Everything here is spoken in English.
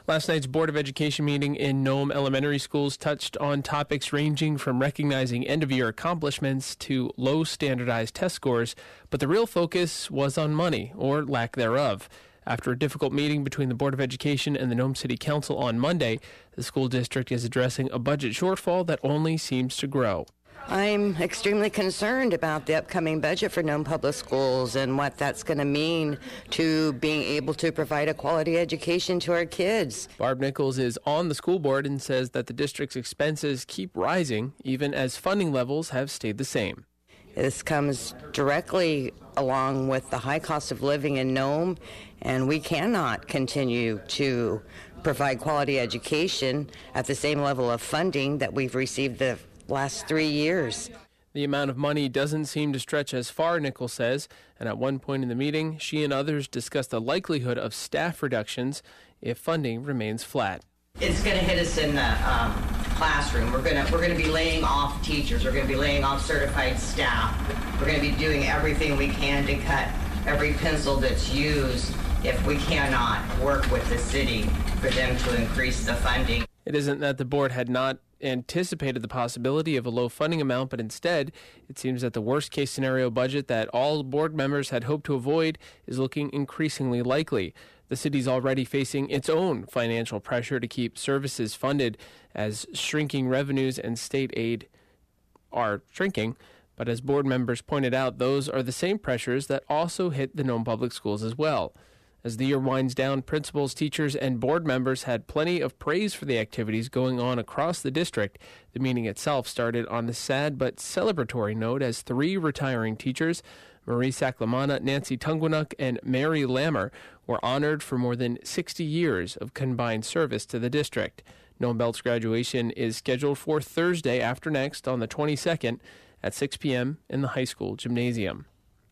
Last night's Board of Education meeting in Nome Elementary Schools touched on topics ranging from recognizing end-of-year accomplishments to low standardized test scores, but the real focus was on money, or lack thereof. After a difficult meeting between the Board of Education and the Nome City Council on Monday, the school district is addressing a budget shortfall that only seems to grow. I'm extremely concerned about the upcoming budget for Nome Public Schools and what that's going to mean to being able to provide a quality education to our kids. Barb Nichols is on the school board and says that the district's expenses keep rising even as funding levels have stayed the same. This comes directly along with the high cost of living in Nome, and we cannot continue to provide quality education at the same level of funding that we've received the last 3 years. The amount of money doesn't seem to stretch as far, Nichols says, and at one point in the meeting, she and others discussed the likelihood of staff reductions if funding remains flat. It's going to hit us in the classroom. We're going to be laying off teachers. We're going to be laying off certified staff. We're going to be doing everything we can to cut every pencil that's used if we cannot work with the city for them to increase the funding. It isn't that the board had not anticipated the possibility of a low funding amount, but instead, it seems that the worst-case scenario budget that all board members had hoped to avoid is looking increasingly likely. The city's already facing its own financial pressure to keep services funded as shrinking revenues and state aid are shrinking. But as board members pointed out, those are the same pressures that also hit the Nome Public Schools as well. As the year winds down, principals, teachers, and board members had plenty of praise for the activities going on across the district. The meeting itself started on a sad but celebratory note as 3 retiring teachers, Marie Saclamana, Nancy Tunguinuk, and Mary Lammer, were honored for more than 60 years of combined service to the district. Nome Belt's graduation is scheduled for Thursday after next on the 22nd at 6 p.m. in the high school gymnasium.